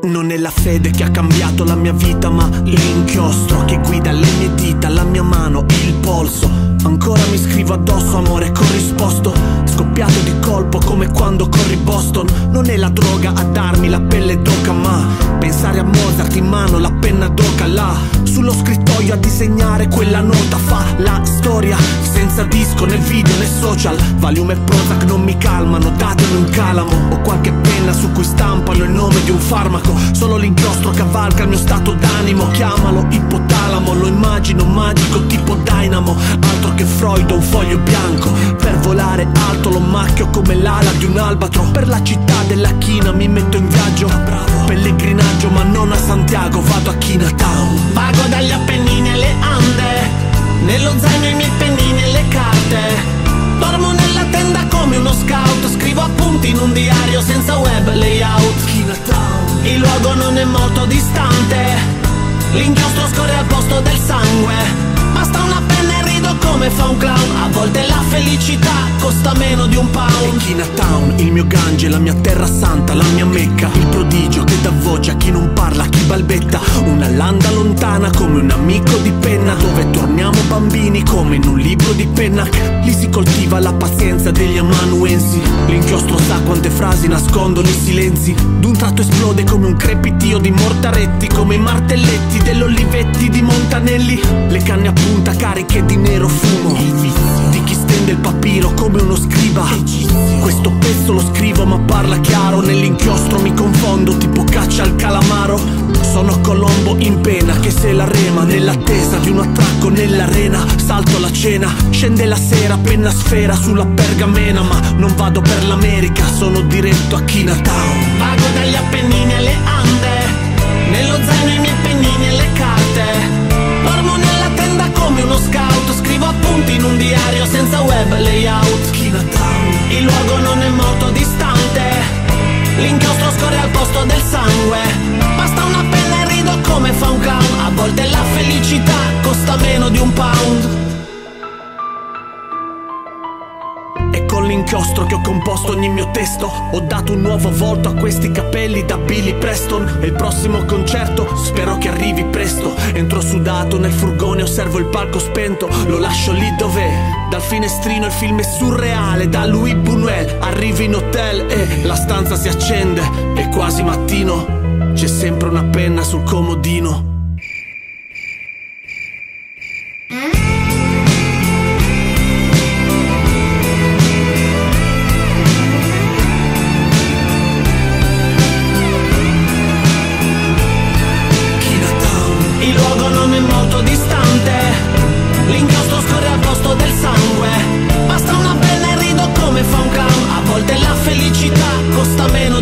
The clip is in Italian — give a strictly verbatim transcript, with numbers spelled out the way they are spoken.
Non è la fede che ha cambiato la mia vita, ma l'inchiostro che guida le mie dita, la mia mano, il polso. Ancora mi scrivo addosso amore corrisposto, scoppiato di colpo come quando corri Boston. Non è la droga a darmi la pelle d'oca, ma pensare a Mozart in mano, la penna d'oca là sullo scrittoio a disegnare quella nota. Fa la storia senza disco, né video né social. Valium e Prozac non mi calmano, datemi un calamo o qualche penna su cui stampano il nome di un farmaco. Solo l'inchiostro cavalca il mio stato d'animo, chiamalo ipotalamo, lo immagino magico tipo Dynamo. Altro che Freud o un foglio bianco, per volare alto lo macchio come l'ala di un albatro. Per la città della china mi metto in viaggio, pellegrinaggio ma non a Santiago, vado a Chinatown. Vago dagli Appennini alle Ande, nello zaino i miei pennini e le carte. Dormo nella tenda come uno scout, scrivo appunti in un diario senza web layout. Chinatown. Il luogo non è molto distante, l'inchiostro scorre al posto del sangue. Basta una penna e rido come fa un clown. A volte la felicità costa meno di un pound. Chinatown, il mio Gange, la mia terra santa, la mia Mecca. Il prodigio che dà voce a chi non parla, a chi balbetta. Una landa lontana come un amico di penna, dove torniamo bambini come in un libro di Pennac. Lì si coltiva la pazienza degli amanuensi. L'inchiostro sa quante frasi nascondono i silenzi. D'un tratto esplode come un crepitio di Mortaretti, come i martelletti dell'Olivetti di Montanelli. Le canne a punta cariche di nero fumo, di chi stende il papiro come uno scriba. Questo pezzo lo scrivo ma parla chiaro, nell'inchiostro mi confondo tipo caccia al calamaro. Sono Colombo in pena che se la rema, nell'attesa di un attracco nell'arena. Salto la cena, scende la sera, penna sfera sulla pergamena. Ma non vado per l'America, sono diretto a Chinatown. Vago dagli Appennini alle Ande, nello zaino i miei pennini e le carte. Dormo nella tenda come uno scout, scrivo appunti in un diario senza web layout. Chinatown. Il luogo non è molto distante, l'inchiostro scorre al posto del sangue. Basta una penna e rido come fa un clown. A volte la felicità costa meno di un pound. E con l'inchiostro che ho composto ogni mio testo, ho dato un nuovo volto a questi capelli da Billy Preston. E il prossimo concerto spero che arrivi presto. Entro sudato nel furgone, osservo il palco spento. Lo lascio lì dov'è, dal finestrino il film è surreale. Da Louis Buñuel arrivi in hotel e la stanza si accende. È quasi mattino, c'è sempre una penna sul comodino. Il luogo non è molto distante, l'inchiostro scorre al posto del sangue. Basta una penna e rido come fa un clown. A volte la felicità costa meno